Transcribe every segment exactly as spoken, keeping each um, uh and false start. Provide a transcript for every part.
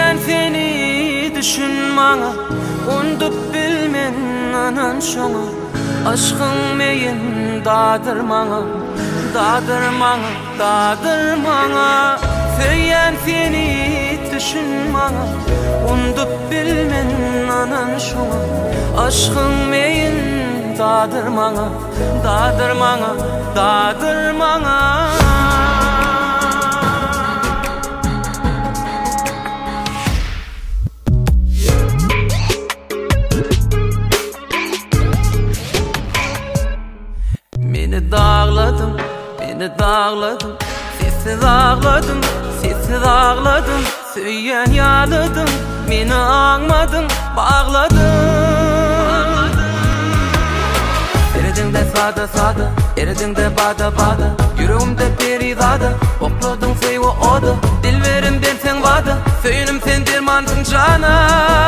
Söyleyen seni düşünmana, undup bilmen anan şoňa. Aşkın meyin dadırmana, dadırmana, dadırmana. Söyleyen seni düşünmana, undup bilmen anan şoňa. Aşkın meyin dadırmana, dadırmana, dadırmana. Beni dağladın, beni dağladın, sessiz ağladın, sessiz ağladın. Söyleyen yağladın, beni anmadın, bağladın. Eredin de sada sada, eredin de bada bada. Yüreğimde perizada, okladın seyve oda. Dil verim ben sen vada, söyünüm sen dermansın cana.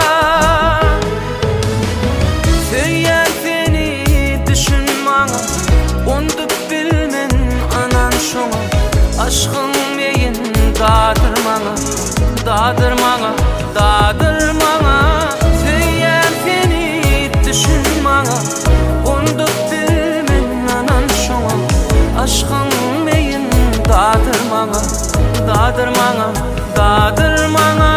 Söyleyen seni düşünmana, undup bilmen anan şoňa. Aşkın meyin dadırmana, dadırmana, dadırmana. Söyleyen seni düşünmana, undup bilmen anan şoňa. Aşkın meyin dadırmana, dadırmana, dadırmana.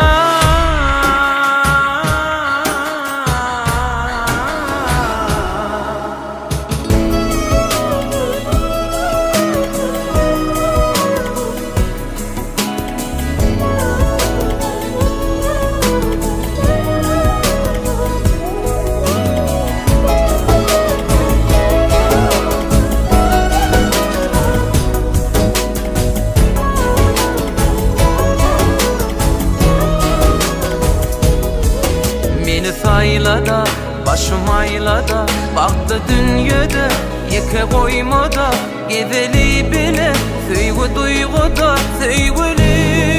Saylada, başım aylada, baktı dünyada, yeke koymada. Gezeli bile, söygü duyguda, söygülü.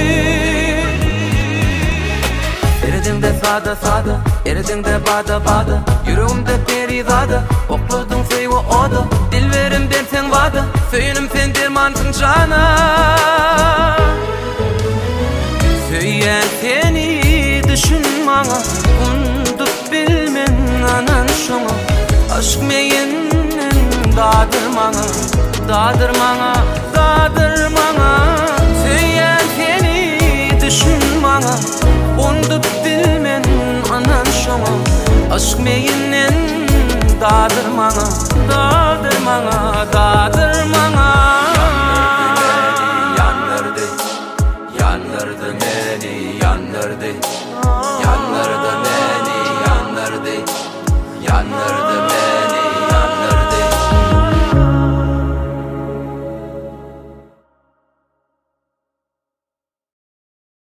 Eredin de sada sada, eredin de bada bada. Yüreğimde perizada, okladın seyve oda. Dil verim ben sen vada, söyünüm sen dermansın cana. Söyleyen seni düşünmana, undup bilmen anan şoňa. Aşk meyinin dadırmana, dadırmana, dadırmana. Söyleyen seni düşünmana, undup bilmen anan şoňa. Aşk meyinin dadırmana, dadırmana, dadırmana. Yandırdı, yandırdı beni, yandırdı. Yandırdı beni, yandırdı. Yandırdı